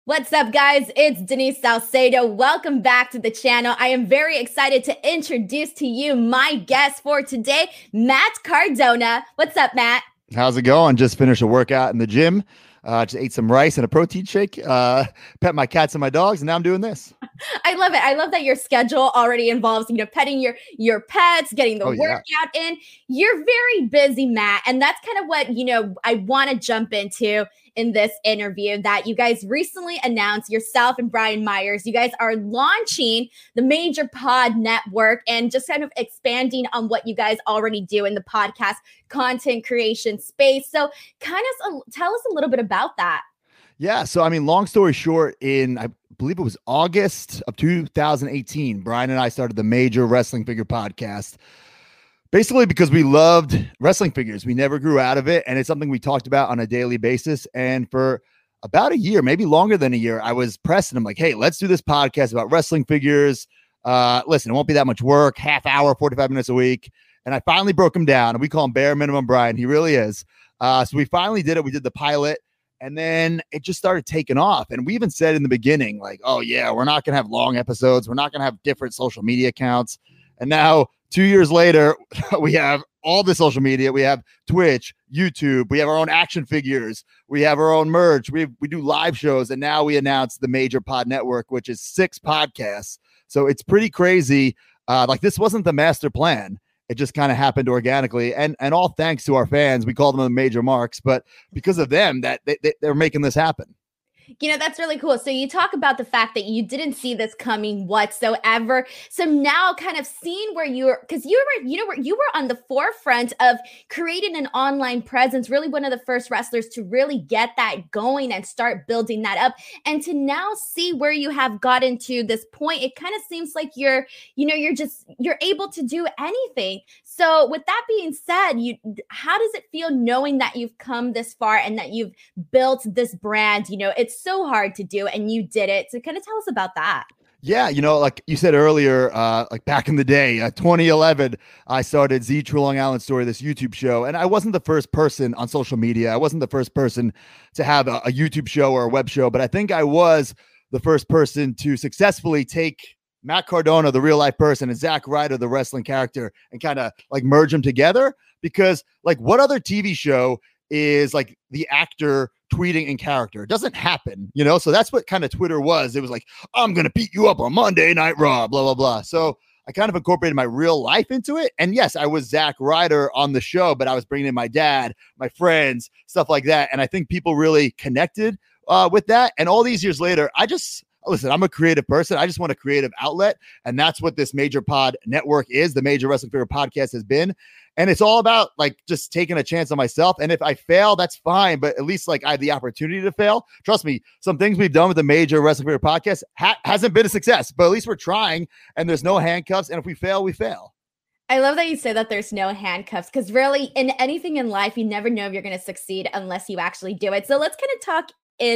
What's up, guys? It's Denise Salcedo. Welcome back to the channel. I am very excited to introduce to you my guest for today, Matt Cardona. What's up, Matt? How's it going? Just finished a workout in the gym. Just ate some rice and a protein shake. Pet my cats and my dogs, and now I'm doing this. I love it. I love that your schedule already involves, petting your pets, getting the workout in. You're very busy, Matt, and that's kind of what, I want to jump into in this interview, that you guys recently announced, yourself and Brian Myers, you guys are launching the Major Pod Network and just kind of expanding on what you guys already do in the podcast content creation space. So kind of tell us a little bit about that. Yeah. So, long story short, I believe it was August of 2018, Brian and I started the Major Wrestling Figure Podcast. Basically because we loved wrestling figures. We never grew out of it. And it's something we talked about on a daily basis. And for about a year, maybe longer than a year, I was pressing him like, hey, let's do this podcast about wrestling figures. Listen, it won't be that much work, half hour, 45 minutes a week. And I finally broke him down, and we call him bare minimum Brian. He really is. So we finally did it. We did the pilot, and then it just started taking off. And we even said in the beginning, like, oh yeah, we're not going to have long episodes. We're not going to have different social media accounts. And now 2 years later, we have all the social media. We have Twitch, YouTube. We have our own action figures. We have our own merch. We do live shows. And now we announced the Major Pod Network, which is 6 podcasts. So it's pretty crazy. Like, this wasn't the master plan. It just kind of happened organically. And all thanks to our fans. We call them the Major Marks. But because of them, that they're making this happen. That's really cool. So you talk about the fact that you didn't see this coming whatsoever. So now kind of seeing where because you were on the forefront of creating an online presence, really one of the first wrestlers to really get that going and start building that up. And to now see where you have gotten to this point, it kind of seems like you're able to do anything. So with that being said, how does it feel knowing that you've come this far and that you've built this brand? It's so hard to do, and you did it. So kind of tell us about that. Yeah, like you said earlier, like back in the day, 2011, I started Z True Long Island Story, this YouTube show, and I wasn't the first person on social media. I wasn't the first person to have a YouTube show or a web show, but I think I was the first person to successfully take Matt Cardona, the real life person, and Zack Ryder, the wrestling character, and kind of like merge them together. Because like, what other TV show is like the actor tweeting in character? It doesn't happen, so that's what kind of Twitter was. It was like, I'm gonna beat you up on Monday Night Raw, blah blah blah. So I kind of incorporated my real life into it. And yes, I was Zack Ryder on the show, but I was bringing in my dad, my friends, stuff like that. And I think people really connected with that. And all these years later, listen, I'm a creative person. I just want a creative outlet. And that's what this Major Pod Network is. The Major Wrestling Figure Podcast has been. And it's all about like just taking a chance on myself. And if I fail, that's fine. But at least like I have the opportunity to fail. Trust me, some things we've done with the Major Wrestling Figure Podcast hasn't been a success, but at least we're trying, and there's no handcuffs. And if we fail, we fail. I love that you say that there's no handcuffs, because really in anything in life, you never know if you're going to succeed unless you actually do it. So let's get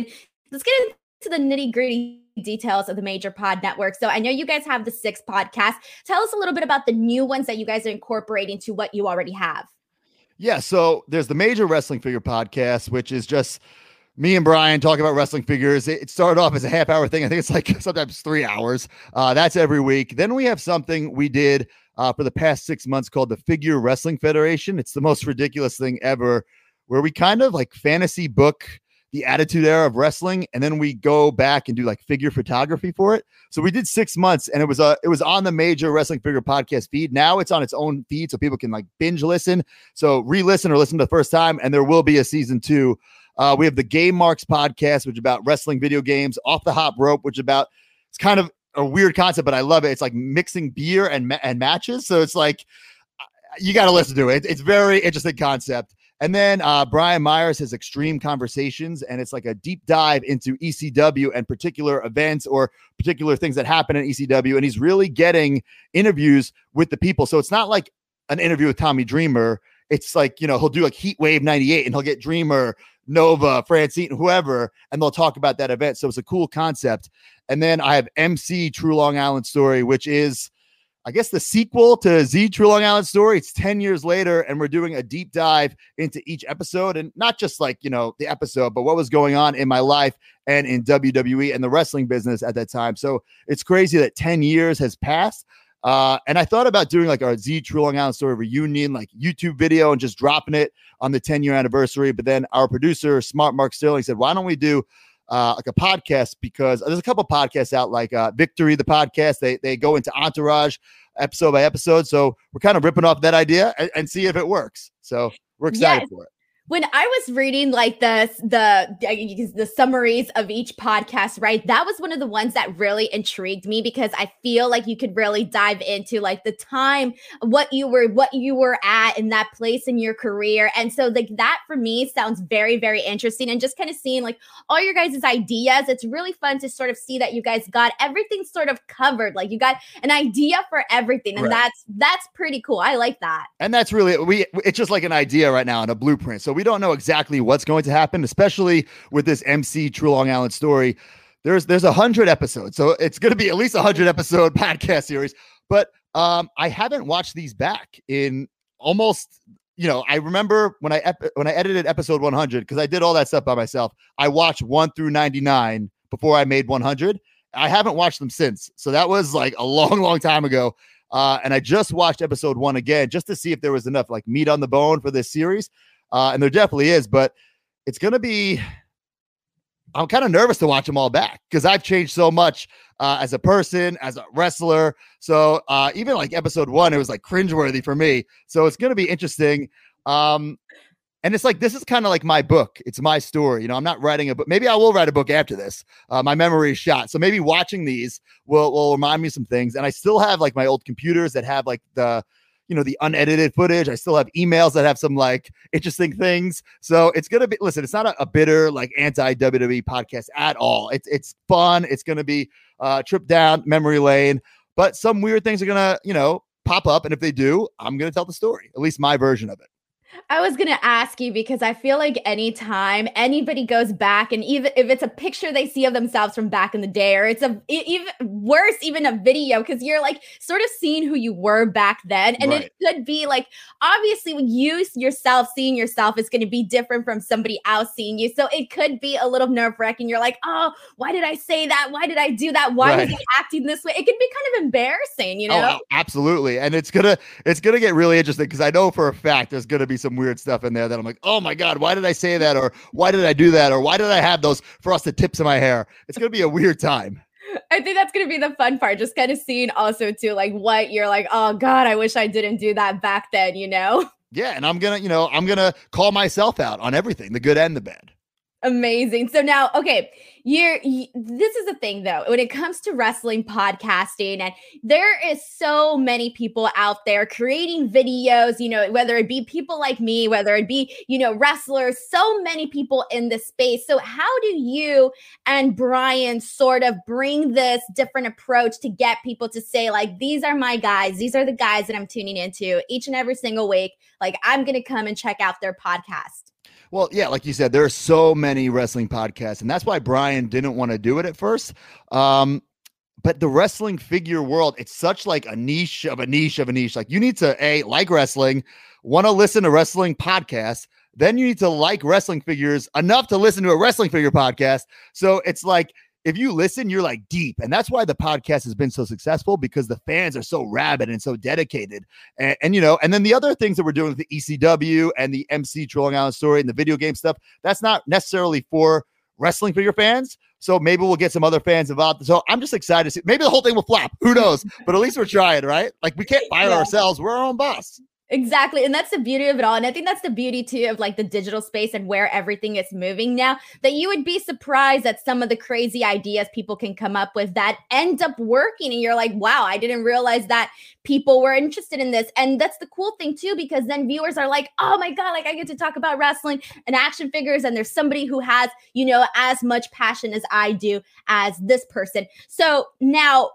into the nitty gritty details of the Major Pod Network. So I know you guys have the 6 podcasts. Tell us a little bit about the new ones that you guys are incorporating to what you already have. Yeah. So there's the Major Wrestling Figure Podcast, which is just me and Brian talking about wrestling figures. It started off as a half-hour thing. I think it's like sometimes 3 hours. That's every week. Then we have something we did for the past 6 months called the Figure Wrestling Federation. It's the most ridiculous thing ever, where we kind of like fantasy book the Attitude Era of wrestling, and then we go back and do like figure photography for it. So we did 6 months, and it was on the Major Wrestling Figure Podcast feed. Now it's on its own feed, so people can like binge listen. So re-listen or listen to the first time, and there will be a season 2. We have the Game Marks podcast, which is about wrestling video games. Off the Hop Rope, which is about, it's kind of a weird concept, but I love it. It's like mixing beer and matches. So it's like, you got to listen to it. It's very interesting concept. And then Brian Myers has Extreme Conversations, and it's like a deep dive into ECW and particular events or particular things that happen in ECW. And he's really getting interviews with the people. So it's not like an interview with Tommy Dreamer. It's like, he'll do like Heat Wave 98, and he'll get Dreamer, Nova, Francine, whoever, and they'll talk about that event. So it's a cool concept. And then I have MC True Long Island Story, which is I guess the sequel to Z True Long Island Story. It's 10 years later, and we're doing a deep dive into each episode, and not just like, the episode, but what was going on in my life and in WWE and the wrestling business at that time. So it's crazy that 10 years has passed. And I thought about doing like our Z True Long Island Story reunion, like YouTube video, and just dropping it on the 10-year anniversary. But then our producer, Smart Mark Sterling, said, why don't we do like a podcast, because there's a couple podcasts out like Victory, the podcast. They go into Entourage episode by episode. So we're kind of ripping off that idea and see if it works. So we're excited for it. When I was reading like the summaries of each podcast, right, that was one of the ones that really intrigued me, because I feel like you could really dive into like the time, what you were at in that place in your career. And so like that for me sounds very, very interesting, and just kind of seeing like all your guys' ideas. It's really fun to sort of see that you guys got everything sort of covered. Like you got an idea for everything. And right. that's pretty cool. I like that. And that's really, it's just like an idea right now and a blueprint. So we don't know exactly what's going to happen, especially with this MC True Long Island Story. There's 100 episodes, so it's going to be at least 100 episode podcast series. But I haven't watched these back in almost, I remember when I edited episode 100, because I did all that stuff by myself. I watched 1 through 99 before I made 100. I haven't watched them since, so that was like a long time ago. And I just watched episode 1 again just to see if there was enough like meat on the bone for this series. And there definitely is, but it's going to be, I'm kind of nervous to watch them all back, because I've changed so much as a person, as a wrestler. So even like episode 1, it was like cringeworthy for me. So it's going to be interesting. And it's like, this is kind of like my book. It's my story. I'm not writing a book. Maybe I will write a book after this. My memory is shot. So maybe watching these will remind me some things. And I still have like my old computers that have like the unedited footage. I still have emails that have some like interesting things. So it's going to be, listen, it's not a bitter, like anti-WWE podcast at all. It's fun. It's going to be a trip down memory lane, but some weird things are going to, pop up. And if they do, I'm going to tell the story, at least my version of it. I was going to ask you, because I feel like anytime anybody goes back, and even if it's a picture they see of themselves from back in the day, or it's even worse, even a video, because you're like sort of seeing who you were back then. And right. It could be like, obviously when you yourself seeing yourself is going to be different from somebody else seeing you. So it could be a little nerve wracking. You're like, oh, why did I say that? Why did I do that? Why was he acting this way? It could be kind of embarrassing, Oh, absolutely. And it's going to get really interesting, because I know for a fact there's going to be some weird stuff in there that I'm like, oh my God, why did I say that? Or why did I do that? Or why did I have those frosted tips in my hair? It's going to be a weird time. I think that's going to be the fun part. Just kind of seeing also too, like what you're like, oh God, I wish I didn't do that back then, Yeah. And I'm going to call myself out on everything, the good and the bad. Amazing. So now, okay, this is the thing though, when it comes to wrestling podcasting, and there is so many people out there creating videos, whether it be people like me, whether it be, wrestlers, so many people in this space. So how do you and Brian sort of bring this different approach to get people to say like, these are my guys, these are the guys that I'm tuning into each and every single week. Like I'm going to come and check out their podcast. Well, yeah, like you said, there are so many wrestling podcasts, and that's why Brian didn't want to do it at first. But the wrestling figure world, it's such like a niche of a niche of a niche. Like you need to like wrestling, want to listen to wrestling podcasts. Then you need to like wrestling figures enough to listen to a wrestling figure podcast. So it's like, if you listen, you're like deep. And that's why the podcast has been so successful, because the fans are so rabid and so dedicated. And then the other things that we're doing with the ECW and the MC True Long Island Story and the video game stuff, that's not necessarily for wrestling figure fans. So maybe we'll get some other fans involved. So I'm just excited to see. Maybe the whole thing will flop. Who knows? But at least we're trying, right? Like we can't fire ourselves. We're our own boss. Exactly. And that's the beauty of it all. And I think that's the beauty too of like the digital space and where everything is moving now, that you would be surprised at some of the crazy ideas people can come up with that end up working. And you're like, wow, I didn't realize that people were interested in this. And that's the cool thing too, because then viewers are like, oh my God, like I get to talk about wrestling and action figures. And there's somebody who has, as much passion as I do as this person. So now,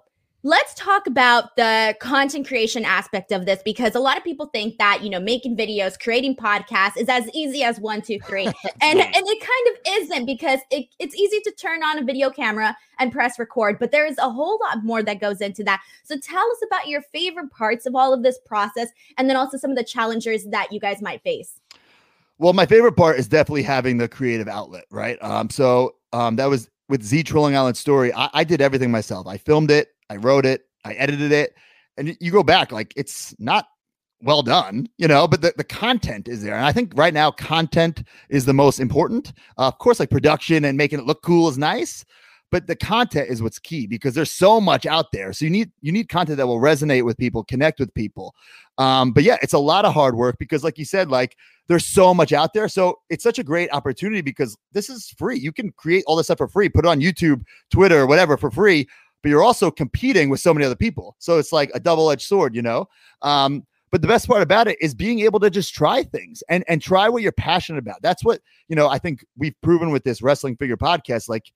Let's talk about the content creation aspect of this, because a lot of people think that, making videos, creating podcasts is as easy as 1, 2, 3. and it kind of isn't, because it's easy to turn on a video camera and press record, but there is a whole lot more that goes into that. So tell us about your favorite parts of all of this process, and then also some of the challenges that you guys might face. Well, my favorite part is definitely having the creative outlet, right? That was with Z Trolling Island Story. I did everything myself. I filmed it, I wrote it, I edited it, and you go back, like, it's not well done, but the content is there. And I think right now content is the most important. Of course, like production and making it look cool is nice, but the content is what's key, because there's so much out there. So you need content that will resonate with people, connect with people. But yeah, it's a lot of hard work, because like you said, like, there's so much out there. So it's such a great opportunity, because this is free. You can create all this stuff for free, put it on YouTube, Twitter, whatever, for free, but you're also competing with so many other people. So it's like a double-edged sword, but the best part about it is being able to just try things and try what you're passionate about. That's what, I think we've proven with this Wrestling Figure podcast. Like,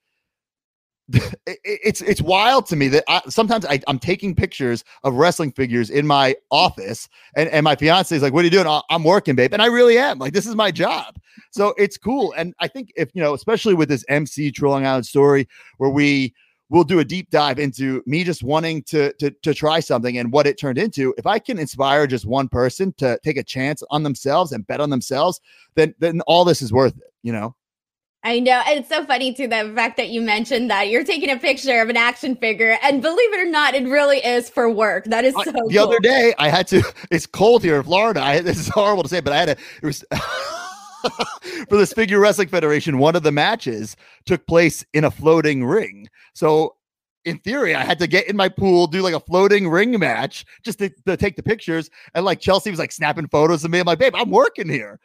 it's wild to me that sometimes I'm taking pictures of wrestling figures in my office, and my fiance is like, "What are you doing?" "I'm working, babe." And I really am. Like, this is my job. So it's cool. And I think if, especially with this MC Trolling Island Story, where we'll do a deep dive into me just wanting to try something and what it turned into. If I can inspire just one person to take a chance on themselves and bet on themselves, then all this is worth it, I know. And it's so funny too, the fact that you mentioned that you're taking a picture of an action figure, and believe it or not, it really is for work. That is so cool. The other day I had to, it's cold here in Florida. This is horrible to say, but it was for this Figure Wrestling Federation, one of the matches took place in a floating ring. So in theory, I had to get in my pool, do like a floating ring match just to take the pictures. And like Chelsea was like snapping photos of me. I'm like, babe, I'm working here,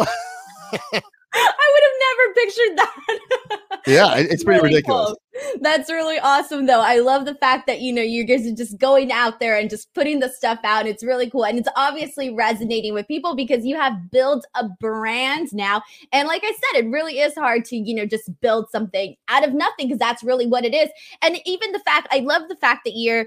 I would have never pictured that. Yeah, it's pretty really ridiculous. Cool. That's really awesome, though. I love the fact that, you guys are just going out there and just putting the stuff out. It's really cool. And it's obviously resonating with people, because you have built a brand now. And like I said, it really is hard to, just build something out of nothing, because that's really what it is. And even the fact, I love the fact that you're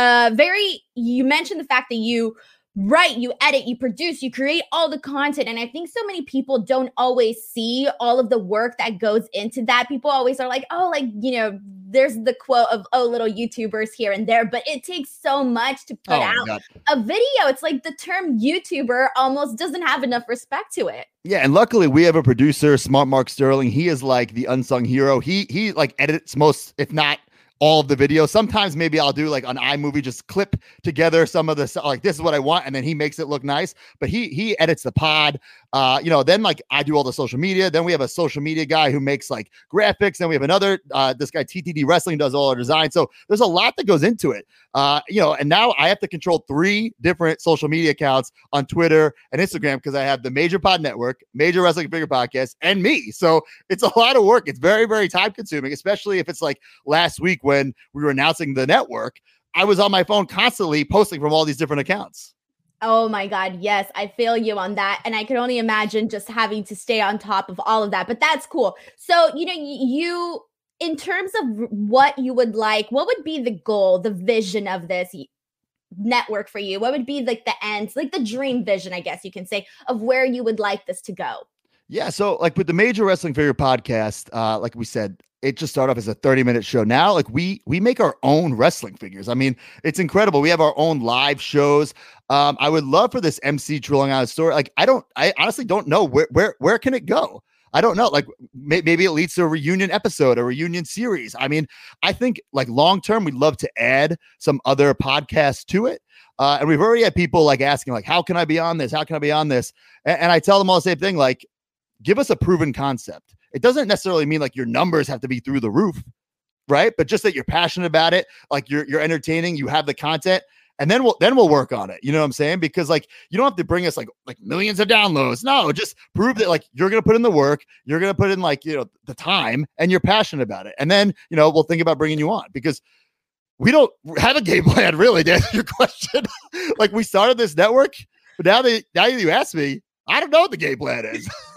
you mentioned the fact that you write, you edit, you produce, you create all the content. And I think so many people don't always see all of the work that goes into that. People always are like, oh, like, there's the quote of, oh, little YouTubers here and there, but it takes so much to put out a video. It's like the term YouTuber almost doesn't have enough respect to it. Yeah, and luckily we have a producer, Smart Mark Sterling. He is like the unsung hero. He like edits most, if not all of the videos. Sometimes maybe I'll do like on iMovie, just clip together some of the, like, this is what I want, and then he makes it look nice. But he edits the pod. Then like I do all the social media. Then we have a social media guy who makes like graphics. Then we have another, this guy TTD Wrestling does all our design. So there's a lot that goes into it. And now I have to control 3 different social media accounts on Twitter and Instagram, because I have the Major Pod Network, Major Wrestling Figure Podcast, and me. So it's a lot of work. It's very, very time consuming, especially if it's like last week when we were announcing the network. I was on my phone constantly posting from all these different accounts. Oh my God. Yes. I feel you on that. And I can only imagine just having to stay on top of all of that, but that's cool. So, you, in terms of what you would like, what would be the goal, the vision of this network for you? What would be like the end, like the dream vision, I guess you can say, of where you would like this to go? Yeah. So like with the Major Wrestling Figure Podcast, like we said, it just started off as a 30-minute show. Now, like we make our own wrestling figures. I mean, it's incredible. We have our own live shows. I would love for this MC Trolling Island Story. Like, I honestly don't know where can it go? I don't know. Like maybe it leads to a reunion episode, a reunion series. I mean, I think like long-term, we'd love to add some other podcasts to it. And we've already had people like asking like, how can I be on this? How can I be on this? And I tell them all the same thing. Like, give us a proven concept. It doesn't necessarily mean like your numbers have to be through the roof, right? But just that you're passionate about it, like you're entertaining, you have the content, and then we'll work on it. You know what I'm saying? Because like you don't have to bring us like millions of downloads. No, just prove that like you're gonna put in the work, you're gonna put in like the time, and you're passionate about it. And then we'll think about bringing you on, because we don't have a game plan really to answer your question. Like we started this network, but now that you ask me, I don't know what the game plan is.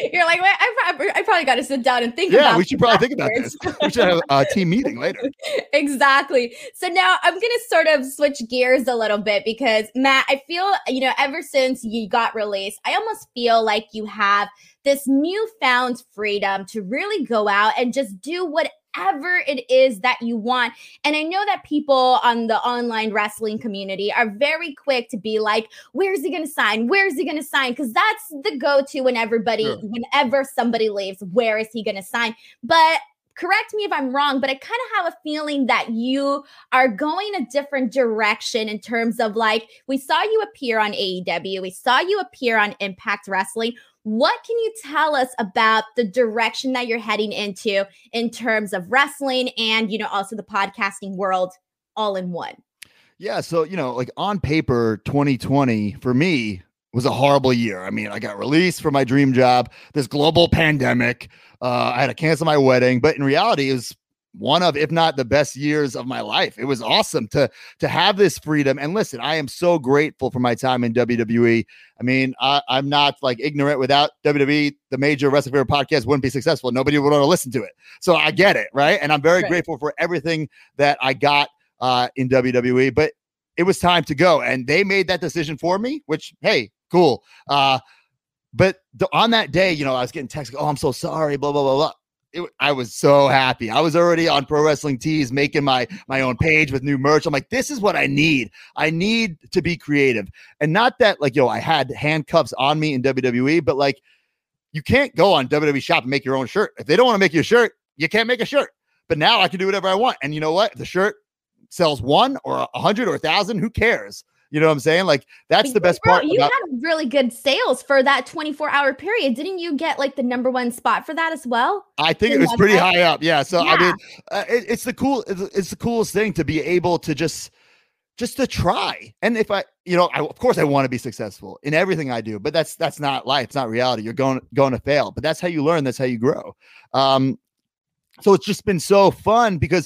You're like, wait, I probably got to sit down and think Yeah, about we should probably think about afterwards. this. We should have a team meeting later. Exactly. So now I'm going to sort of switch gears a little bit because Matt, I feel, ever since you got released, I almost feel like you have this newfound freedom to really go out and just do whatever it is that you want. And I know that people on the online wrestling community are very quick to be like, where's he going to sign? Where's he going to sign? Because that's the go-to when whenever somebody leaves, where is he going to sign? But correct me if I'm wrong, but I kind of have a feeling that you are going a different direction in terms of like, we saw you appear on AEW, we saw you appear on Impact Wrestling. What can you tell us about the direction that you're heading into in terms of wrestling and, also the podcasting world all in one? Yeah. So, like on paper, 2020 for me was a horrible year. I mean, I got released from my dream job, this global pandemic. I had to cancel my wedding, but in reality, it was one of, if not the best years of my life. It was awesome to have this freedom. And listen, I am so grateful for my time in WWE. I mean, I'm not like ignorant. Without WWE, the major Wrestling Figure podcast wouldn't be successful. Nobody would want to listen to it. So I get it, right? And I'm very grateful for everything that I got in WWE, but it was time to go. And they made that decision for me, which, hey, cool. But on that day, I was getting texts, oh, I'm so sorry, blah, blah, blah, blah. I was so happy. I was already on Pro Wrestling Tees making my own page with new merch. I'm like, this is what I need. I need to be creative. And not that like, I had handcuffs on me in WWE, but like you can't go on WWE Shop and make your own shirt. If they don't want to make you a shirt, you can't make a shirt. But now I can do whatever I want. And you know what? If the shirt sells 1 or 100 or 1,000, who cares? You know what I'm saying? Like, that's the best part. You had really good sales for that 24-hour period. Didn't you get like the #1 spot for that as well? I think it was pretty high up. Yeah. So, yeah. I mean, it's the coolest thing to be able to just to try. And if of course I want to be successful in everything I do, but that's not life. It's not reality. You're going to fail, but that's how you learn. That's how you grow. So it's just been so fun because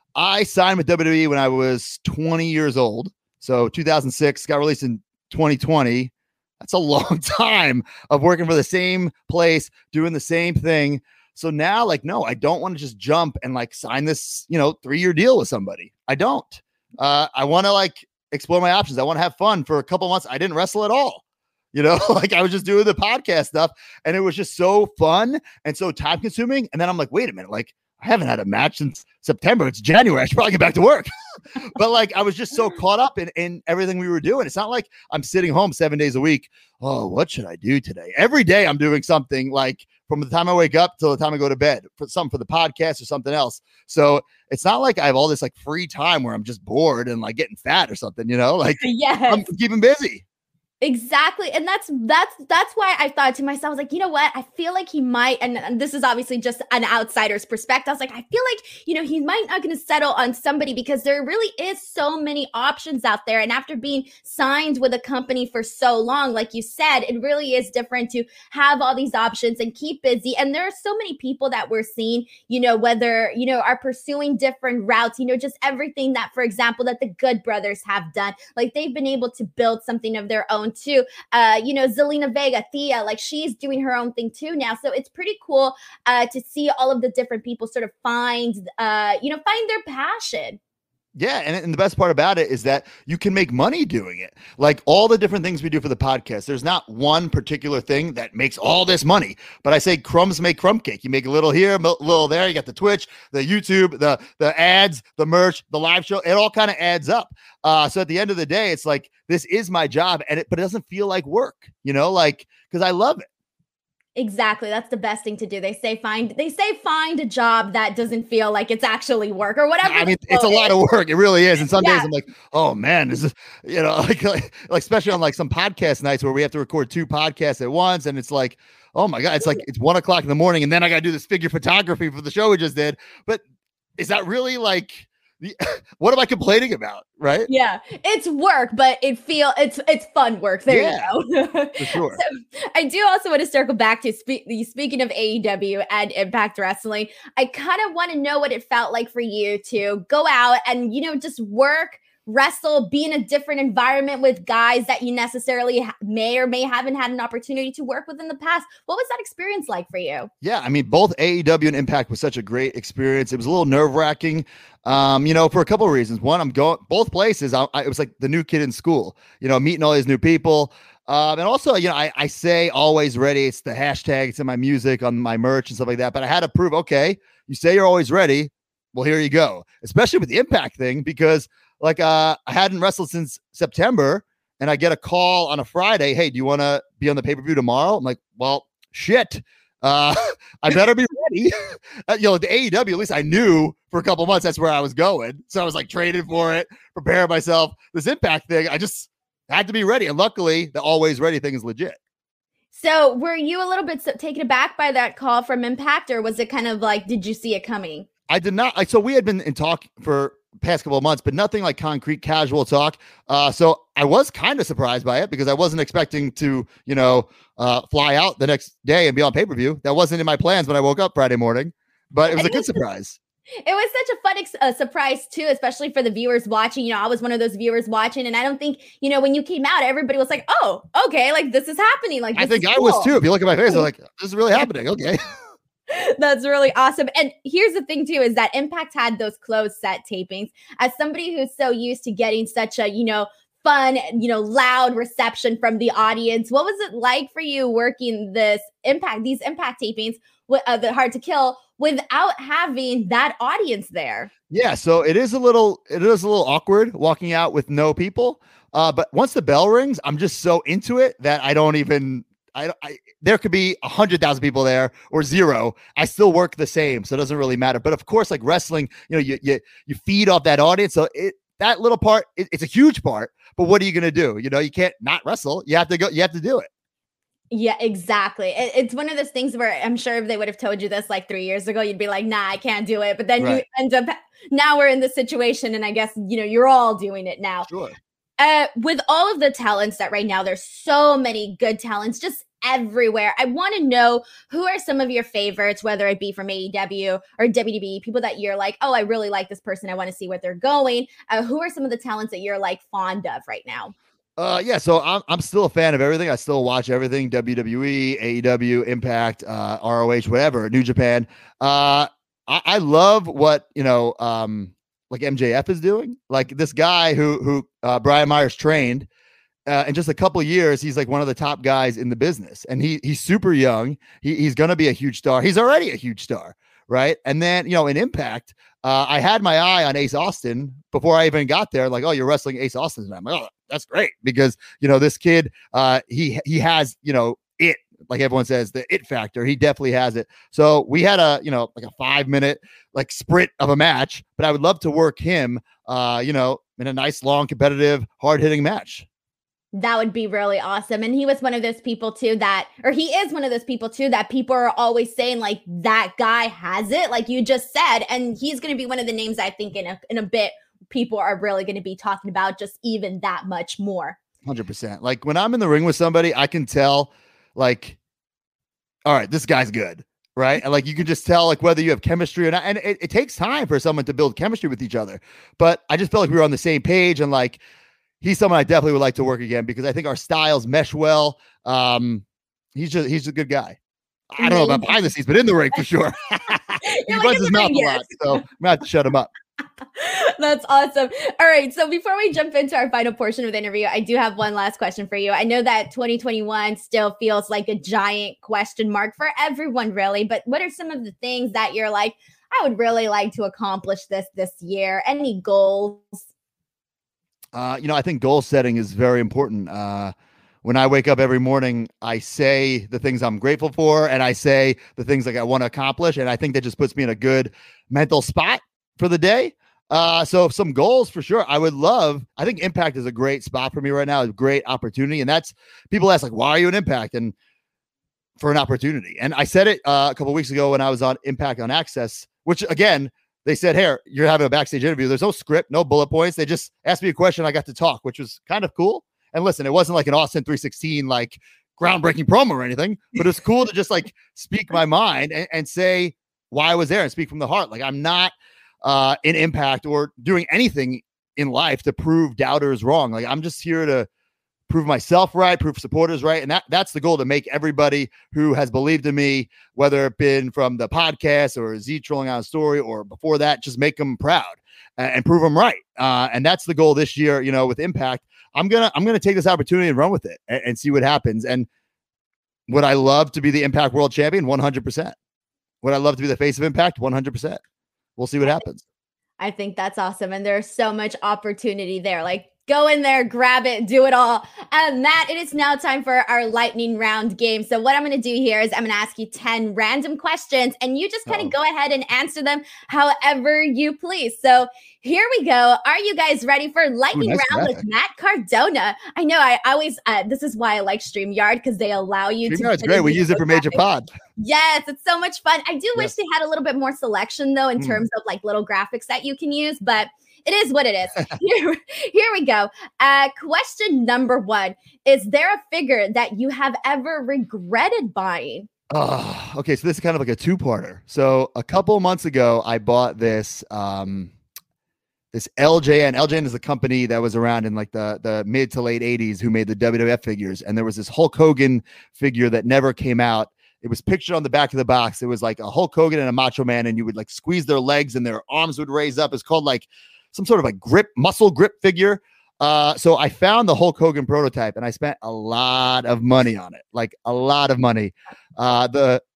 I signed with WWE when I was 20 years old. So 2006, got released in 2020. That's a long time of working for the same place, doing the same thing. So now, like, no, I don't want to just jump and like sign this, 3-year deal with somebody. I don't. I want to like explore my options. I want to have fun. For a couple months, I didn't wrestle at all. Like I was just doing the podcast stuff, and it was just so fun and so time consuming. And then I'm like, wait a minute, like I haven't had a match since September. It's January. I should probably get back to work. But like, I was just so caught up in everything we were doing. It's not like I'm sitting home 7 days a week. Oh, what should I do today? Every day I'm doing something, like from the time I wake up till the time I go to bed, for something for the podcast or something else. So it's not like I have all this like free time where I'm just bored and like getting fat or something, like yes. I'm keeping busy. Exactly. And that's why I thought to myself, I was like, you know what? I feel like he might, and this is obviously just an outsider's perspective. I was like, I feel like, he might not going to settle on somebody because there really is so many options out there. And after being signed with a company for so long, like you said, it really is different to have all these options and keep busy. And there are so many people that we're seeing, whether, are pursuing different routes, just everything that, for example, that the Good Brothers have done. Like they've been able to build something of their own too. Zelina Vega, Thea, like she's doing her own thing too now. So it's pretty cool to see all of the different people sort of find their passion. Yeah. And the best part about it is that you can make money doing it. Like all the different things we do for the podcast, there's not one particular thing that makes all this money. But I say crumbs make crumb cake. You make a little here, a little there. You got the Twitch, the YouTube, the ads, the merch, the live show. It all kind of adds up. So at the end of the day, it's like, this is my job, but it doesn't feel like work, because I love it. Exactly. That's the best thing to do. They say find a job that doesn't feel like it's actually work or whatever. I mean, it's a lot of work. It really is. And some days I'm like, oh man, this is, like especially on like some podcast nights where we have to record 2 podcasts at once. And it's like, oh my God, it's like, it's 1 o'clock in the morning. And then I got to do this figure photography for the show we just did. But is that really like, what am I complaining about? Right? Yeah, it's work, but it's fun work. There you go. For sure. So I do also want to circle back to speaking of AEW and Impact Wrestling. I kind of want to know what it felt like for you to go out and just work wrestle, be in a different environment with guys that you necessarily may or may haven't had an opportunity to work with in the past. What was that experience like for you? Yeah, I mean, both AEW and Impact was such a great experience. It was a little nerve-wracking, for a couple of reasons. One, I'm going both places. It was like the new kid in school, meeting all these new people. And also, I say always ready. It's the hashtag. It's in my music, on my merch and stuff like that. But I had to prove, okay, you say you're always ready. Well, here you go. Especially with the Impact thing, because I hadn't wrestled since September, and I get a call on a Friday. Hey, do you want to be on the pay-per-view tomorrow? I'm like, well, shit. I better be ready. The AEW, at least I knew for a couple months that's where I was going. So I was like training for it, preparing myself. This Impact thing, I just had to be ready. And luckily, the always ready thing is legit. So were you a little bit taken aback by that call from Impact, or was it kind of like, did you see it coming? I did not. So we had been in talk for past couple of months, but nothing like concrete, casual talk. So I was kind of surprised by it because I wasn't expecting to, fly out the next day and be on pay-per-view. That wasn't in my plans when I woke up Friday morning, but it was a good surprise. It was such a fun surprise too, especially for the viewers watching. I was one of those viewers watching, and I don't think, when you came out, everybody was like, "Oh, okay, like this is happening." Like I think I was too. If you look at my face, I'm like, "This is really happening." Okay. That's really awesome. And here's the thing too, is that Impact had those closed set tapings. As somebody who's so used to getting such a, fun, loud reception from the audience, what was it like for you working these Impact tapings with the Hard to Kill without having that audience there? Yeah, so it is a little awkward walking out with no people. But once the bell rings, I'm just so into it that I don't even there could be 100,000 people there or zero. I still work the same, so it doesn't really matter. But of course, like wrestling, you feed off that audience. So that little part, it's a huge part. But what are you going to do? You can't not wrestle. You have to go. You have to do it. Yeah, exactly. It's one of those things where I'm sure if they would have told you this like 3 years ago, you'd be like, nah, I can't do it. But then you end up, now we're in this situation, and I guess, you're all doing it now. Sure. With all of the talents that right now, there's so many good talents just everywhere. I want to know, who are some of your favorites, whether it be from AEW or WWE, people that you're like, oh, I really like this person. I want to see where they're going. Who are some of the talents that you're like fond of right now? Yeah, so I'm still a fan of everything. I still watch everything: WWE, AEW, Impact, ROH, whatever, New Japan. I love what like MJF is doing. Like this guy who Brian Myers trained. In just a couple of years, he's like one of the top guys in the business, and he's super young. He's going to be a huge star. He's already a huge star, right? And then in Impact, I had my eye on Ace Austin before I even got there. Like, oh, you're wrestling Ace Austin, and I'm like, oh, that's great, because this kid, he has it, like everyone says, the it factor. He definitely has it. So we had a like a 5-minute like sprint of a match, but I would love to work him, in a nice, long, competitive, hard hitting match. That would be really awesome. And he was one of those people too he is one of those people too that people are always saying like, that guy has it, like you just said. And he's going to be one of the names I think in a bit people are really going to be talking about just even that much more. 100%. Like when I'm in the ring with somebody, I can tell like, all right, this guy's good. Right. And like, you can just tell like whether you have chemistry or not. And it takes time for someone to build chemistry with each other. But I just felt like we were on the same page, and like, he's someone I definitely would like to work again because I think our styles mesh well. He's a good guy. I don't know about behind the scenes, but in the ring for sure. He runs his mouth a lot, so I'm gonna have to shut him up. That's awesome. All right. So before we jump into our final portion of the interview, I do have one last question for you. I know that 2021 still feels like a giant question mark for everyone, really. But what are some of the things that you're like, I would really like to accomplish this year? Any goals? I think goal setting is very important. When I wake up every morning, I say the things I'm grateful for, and I say the things like I want to accomplish. And I think that just puts me in a good mental spot for the day. So some goals for sure. I think Impact is a great spot for me right now. It's a great opportunity. And that's, people ask like, why are you in Impact? And for an opportunity. And I said it a couple of weeks ago when I was on Impact on Access, which again, they said, here, you're having a backstage interview. There's no script, no bullet points. They just asked me a question. I got to talk, which was kind of cool. And listen, it wasn't like an Austin 316, like groundbreaking promo or anything, but it's cool to just like speak my mind and say why I was there and speak from the heart. Like I'm not in Impact or doing anything in life to prove doubters wrong. Like, I'm just here to prove myself right, prove supporters right. And that's the goal, to make everybody who has believed in me, whether it been from the podcast or Z trolling out a story or before that, just make them proud and prove them right. And that's the goal this year, with Impact. I'm going to take this opportunity and run with it and see what happens. And would I love to be the Impact World Champion? 100%. Would I love to be the face of Impact? 100%. We'll see what happens. I think that's awesome. And there's so much opportunity there. Like, go in there, grab it, do it all. Matt, it is now time for our lightning round game. So what I'm going to do here is I'm going to ask you 10 random questions, and you just kind of go ahead and answer them however you please. So here we go. Are you guys ready for lightning round with Matt Cardona? I know I always, this is why I like StreamYard, because they allow you to. StreamYard's great. We use it for Major Pod. Yes, it's so much fun. I do wish they had a little bit more selection, though, in terms of like little graphics that you can use, but it is what it is. Here we go. Question number 1. Is there a figure that you have ever regretted buying? Oh, okay. So this is kind of like a two-parter. So a couple months ago, I bought this this LJN. LJN is a company that was around in like the mid to late 80s who made the WWF figures. And there was this Hulk Hogan figure that never came out. It was pictured on the back of the box. It was like a Hulk Hogan and a Macho Man, and you would like squeeze their legs and their arms would raise up. It's called like some sort of like muscle grip figure. So I found the Hulk Hogan prototype, and I spent a lot of money on it, like a lot of money. Not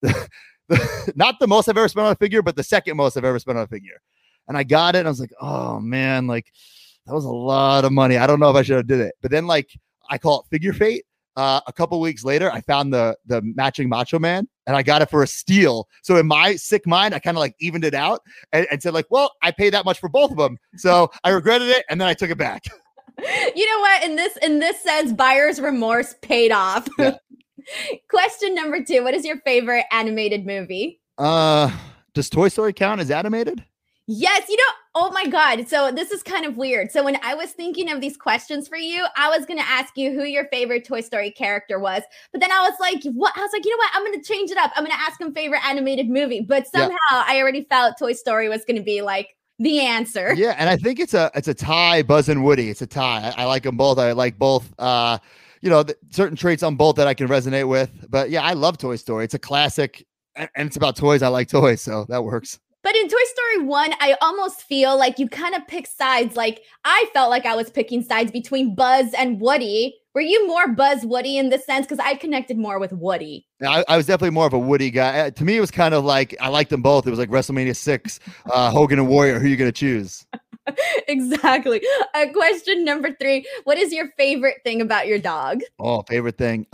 the most I've ever spent on a figure, but the second most I've ever spent on a figure. And I got it, and I was like, oh man, like that was a lot of money. I don't know if I should have did it. But then like I call it Figure Fate. A couple weeks later, I found the matching Macho Man, and I got it for a steal. So in my sick mind, I kind of like evened it out and said like, well, I paid that much for both of them. So I regretted it, and then I took it back. You know what? In this sense, buyer's remorse paid off. Yeah. Question number 2. What is your favorite animated movie? Does Toy Story count as animated? Yes, oh my God. So this is kind of weird. So when I was thinking of these questions for you, I was going to ask you who your favorite Toy Story character was. But then I was like, what? I was like, you know what? I'm going to change it up. I'm going to ask him favorite animated movie. But somehow I already felt Toy Story was going to be like the answer. Yeah. And I think it's a tie, Buzz and Woody. It's a tie. I like them both. I like both, certain traits on both that I can resonate with. But yeah, I love Toy Story. It's a classic, and it's about toys. I like toys, so that works. But in Toy Story 1, I almost feel like you kind of pick sides. Like I felt like I was picking sides between Buzz and Woody. Were you more Buzz Woody in this sense? Because I connected more with Woody. I was definitely more of a Woody guy. To me, it was kind of like I liked them both. It was like WrestleMania 6, Hogan and Warrior. Who are you going to choose? Exactly. Question number 3. What is your favorite thing about your dog? Oh, favorite thing.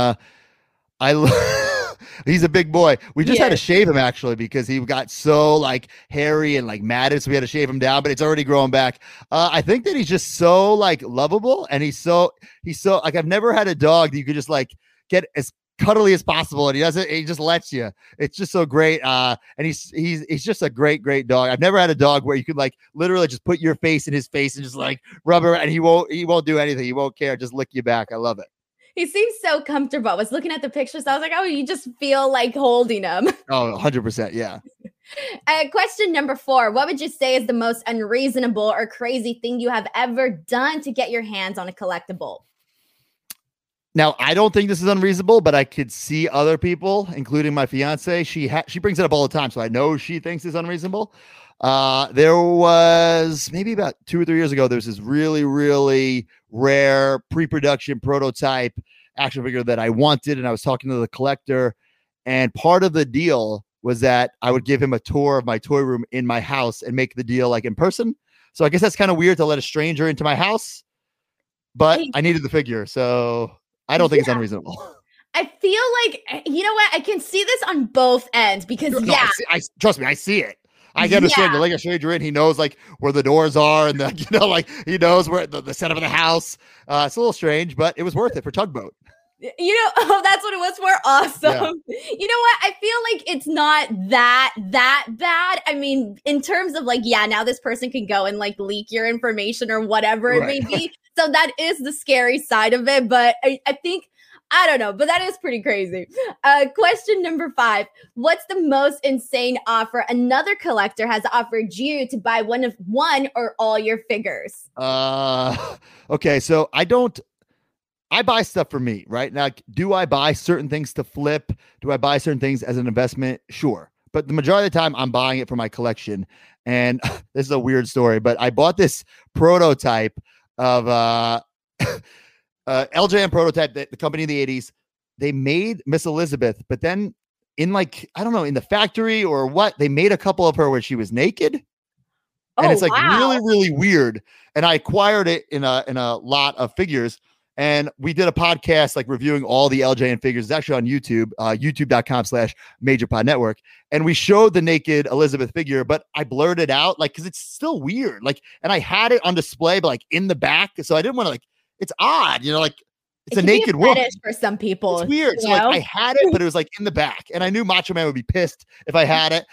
He's a big boy. We just had to shave him actually because he got so like hairy and like matted, so we had to shave him down, but it's already growing back. I think that he's just so like lovable, and he's so like, I've never had a dog that you could just like get as cuddly as possible, and he just lets you. It's just so great. And he's just a great dog. I've never had a dog where you could like literally just put your face in his face and just like rub her, and he won't do anything. He won't care. Just lick you back. I love it. He seems so comfortable. I was looking at the pictures. I was like, oh, you just feel like holding him. Oh, 100%. Yeah. Question number 4. What would you say is the most unreasonable or crazy thing you have ever done to get your hands on a collectible? Now, I don't think this is unreasonable, but I could see other people, including my fiance. She brings it up all the time, so I know she thinks it's unreasonable. There was maybe about 2 or 3 years ago, there's this really, really rare pre-production prototype action figure that I wanted, and I was talking to the collector, and part of the deal was that I would give him a tour of my toy room in my house and make the deal like in person. So I guess that's kind of weird to let a stranger into my house, but I needed the figure, so I don't think it's unreasonable. I feel like, you know what? I can see this on both ends because trust me, I see it. I get a stranger, like a stranger in, he knows like where the doors are and like he knows where the setup of the house. It's a little strange, but it was worth it for Tugboat. That's what it was for. Awesome. Yeah. You know what? I feel like it's not that bad. I mean, in terms of like, now this person can go and like leak your information or whatever it may be. So that is the scary side of it. But I think I don't know, but that is pretty crazy. Question number 5. What's the most insane offer another collector has offered you to buy one or all your figures? Okay, so I buy stuff for me, right? Now, do I buy certain things to flip? Do I buy certain things as an investment? Sure. But the majority of the time, I'm buying it for my collection. And this is a weird story, but I bought this prototype of LJN prototype, that the company in the 80s. They made Miss Elizabeth, but then in like, I don't know, in the factory or what, they made a couple of her where she was naked. And it's like really, really weird. And I acquired it in a lot of figures. And we did a podcast like reviewing all the LJN figures. It's actually on YouTube, youtube.com/MajorPodNetwork. And we showed the naked Elizabeth figure, but I blurred it out like, cause it's still weird. Like, and I had it on display, but like in the back. So I didn't want to like, it's odd, like it's a naked woman for some people. It's weird. So like I had it, but it was like in the back. And I knew Macho Man would be pissed if I had it.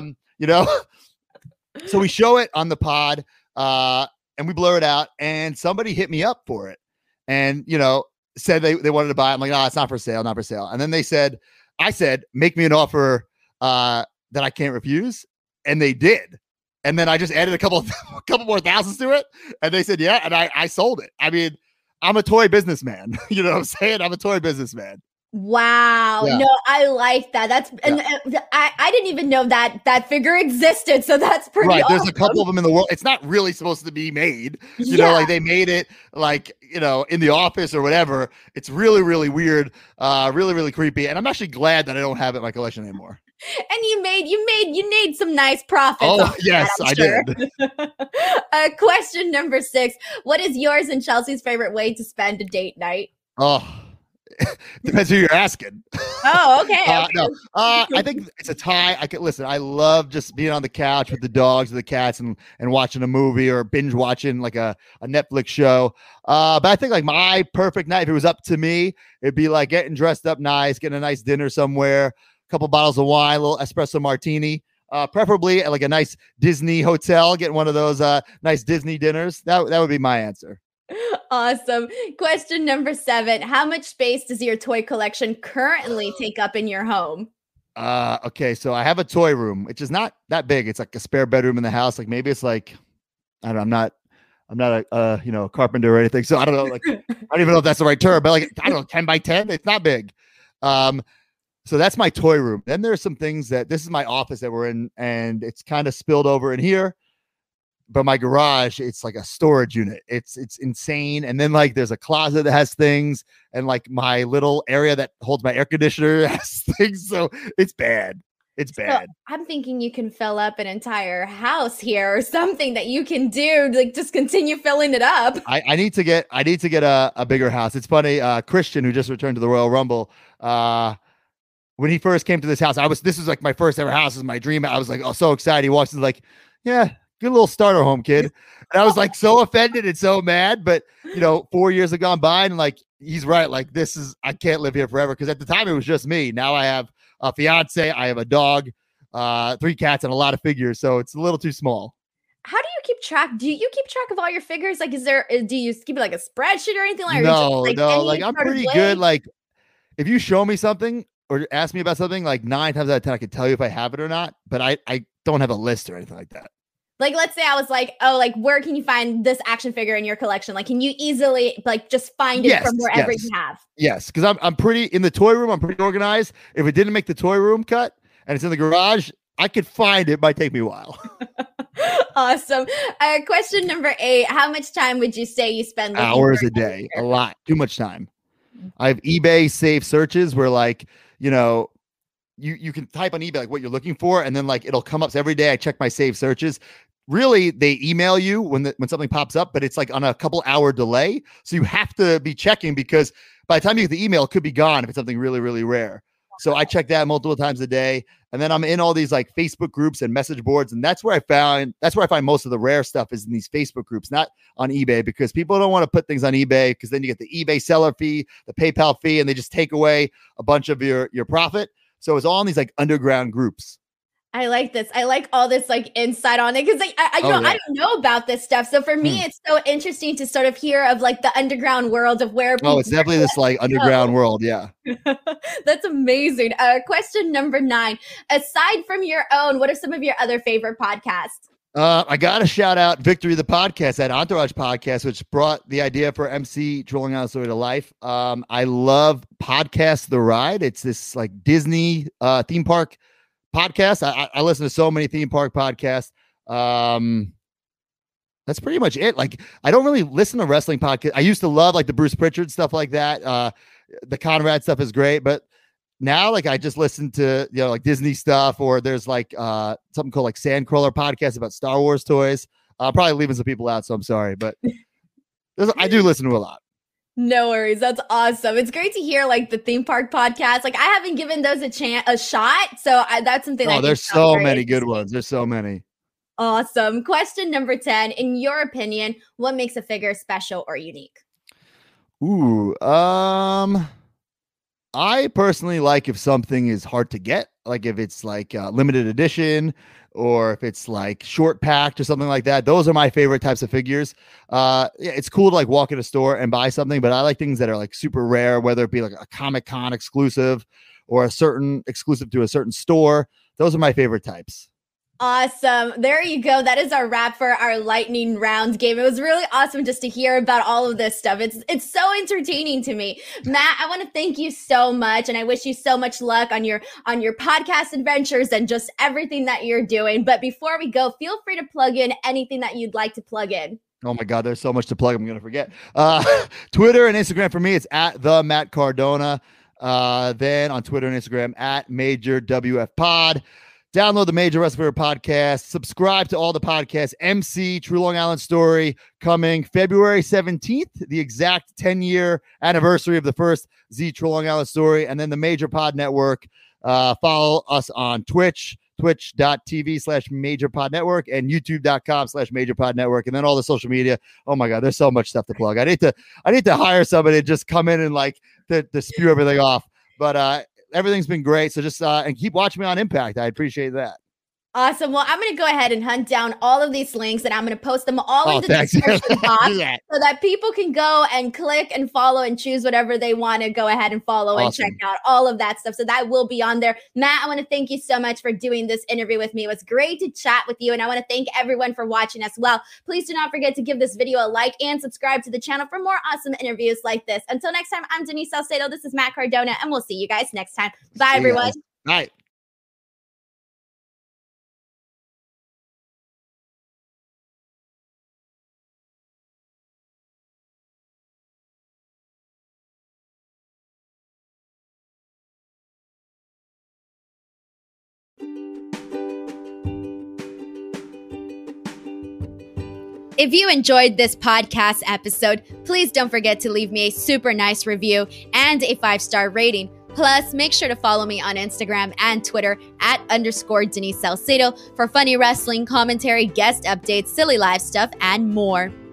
So we show it on the pod and we blur it out, and somebody hit me up for it. And, said they wanted to buy it. I'm like, no, it's not for sale, not for sale. And then I said, make me an offer that I can't refuse. And they did. And then I just added a couple more thousands to it. And they said, yeah. And I sold it. I mean, I'm a toy businessman. You know what I'm saying? I'm a toy businessman. Wow. Yeah. No, I like that. That's and I didn't even know that figure existed. So that's pretty right. Awesome. There's a couple of them in the world. It's not really supposed to be made. You know, like they made it like, in the office or whatever. It's really, really weird. Really, really creepy. And I'm actually glad that I don't have it in my collection anymore. And you made some nice profits. Oh, yes, I did. Question number 6. What is yours and Chelsea's favorite way to spend a date night? Oh, depends who you're asking. Oh, okay. No, I think it's a tie. I love just being on the couch with the dogs or the cats and watching a movie or binge watching like a Netflix show. But I think like my perfect night, if it was up to me, it'd be like getting dressed up nice, getting a nice dinner somewhere, a couple bottles of wine, a little espresso martini, preferably at like a nice Disney hotel, getting one of those nice Disney dinners. That would be my answer. Awesome. Question number 7. How much space does your toy collection currently take up in your home? Okay, so I have a toy room, which is not that big. It's like a spare bedroom in the house. Like maybe it's like, I don't know, I'm not a carpenter or anything. So I don't know, like I don't even know if that's the right term, but like I don't know, 10 by 10. It's not big. So that's my toy room. Then there's some things this is my office that we're in, and it's kind of spilled over in here. But my garage, it's like a storage unit. It's insane. And then like there's a closet that has things, and like my little area that holds my air conditioner has things. So it's bad. It's bad. So I'm thinking you can fill up an entire house here or something that you can do, like just continue filling it up. I need to get a bigger house. It's funny. Christian, who just returned to the Royal Rumble, when he first came to this house, this was like my first ever house. This was my dream. I was like, oh, so excited. He walks in like, yeah, good little starter home, kid. And I was like so offended and so mad, but 4 years have gone by, and like, he's right. Like I can't live here forever. Cause at the time it was just me. Now I have a fiance, I have a dog, 3 cats, and a lot of figures. So it's a little too small. How do you keep track? Do you keep track of all your figures? Like, do you keep like a spreadsheet or anything like that? No, like I'm pretty good. Like if you show me something or ask me about something, like 9 times out of 10, I can tell you if I have it or not, but I don't have a list or anything like that. Like, let's say I was like, oh, like, where can you find this action figure in your collection? Like, can you easily, like, just find it from wherever you have? Yes, because I'm pretty, in the toy room, I'm pretty organized. If it didn't make the toy room cut and it's in the garage, I could find it. It might take me a while. Awesome. Question number 8. How much time would you say you spend? Hours a day. A lot. Too much time. I have eBay safe searches where, like, you can type on eBay like what you're looking for, and then like it'll come up. So every day I check my saved searches. Really, they email you when something pops up, but it's like on a couple hour delay. So you have to be checking, because by the time you get the email, it could be gone if it's something really, really rare. So I check that multiple times a day. And then I'm in all these like Facebook groups and message boards. And that's where I find most of the rare stuff is in these Facebook groups, not on eBay, because people don't want to put things on eBay, because then you get the eBay seller fee, the PayPal fee, and they just take away a bunch of your profit. So it's all in these like underground groups. I like this. I like all this like insight on it because like I Oh, yeah. I don't know about this stuff. So for me, it's so interesting to sort of hear of like the underground world of where Oh, people it's definitely this like underground world. Yeah. That's amazing. Question number 9. Aside from your own, what are some of your other favorite podcasts? I got to shout out Victory the Podcast, that Entourage podcast, which brought the idea for MC Trolling Out Story to life. I love Podcast The Ride. It's this like Disney theme park podcast. I listen to so many theme park podcasts. That's pretty much it. Like, I don't really listen to wrestling podcasts. I used to love like the Bruce Pritchard stuff like that. The Conrad stuff is great, but now like I just listen to like Disney stuff, or there's like something called like Sandcrawler podcast about Star Wars toys. Probably leaving some people out, so I'm sorry, but I do listen to a lot. No worries. That's awesome. It's great to hear like the theme park podcast. Like I haven't given those a shot. So that's something. Oh, there's so many good ones. There's so many. Awesome. Question number 10. In your opinion, what makes a figure special or unique? Ooh, I personally like if something is hard to get, like if it's like limited edition, or if it's like short packed or something like that. Those are my favorite types of figures. Yeah, it's cool to like walk in a store and buy something, but I like things that are like super rare, whether it be like a Comic-Con exclusive or a certain exclusive to a certain store. Those are my favorite types. Awesome. There you go. That is our wrap for our lightning round game. It was really awesome just to hear about all of this stuff. It's so entertaining to me. Matt, I want to thank you so much, and I wish you so much luck on your podcast adventures and just everything that you're doing. But before we go, feel free to plug in anything that you'd like to plug in. Oh my God, there's so much to plug. I'm going to forget. Twitter and Instagram for me, it's at the Matt Cardona. Then on Twitter and Instagram at Major WF Pod. Download the Major Wrestling Podcast. Subscribe to all the podcasts. MC True Long Island Story coming February 17th, the exact 10-year anniversary of the first Z True Long Island Story. And then the Major Pod Network. Follow us on Twitch, twitch.tv/Major Pod Network, and youtube.com/Major Pod Network. And then all the social media. Oh my God, there's so much stuff to plug. I need to hire somebody to just come in and like to spew everything off. But everything's been great. So just and keep watching me on Impact. I appreciate that. Awesome. Well, I'm going to go ahead and hunt down all of these links, and I'm going to post them all in the description box so that people can go and click and follow and choose whatever they want to go ahead and follow and check out all of that stuff. So that will be on there. Matt, I want to thank you so much for doing this interview with me. It was great to chat with you, and I want to thank everyone for watching as well. Please do not forget to give this video a like and subscribe to the channel for more awesome interviews like this. Until next time, I'm Denise Salcedo. This is Matt Cardona, and we'll see you guys next time. Bye, everyone. Bye. If you enjoyed this podcast episode, please don't forget to leave me a super nice review and a 5-star rating. Plus, make sure to follow me on Instagram and Twitter @_Denise Salcedo for funny wrestling commentary, guest updates, silly live stuff, and more.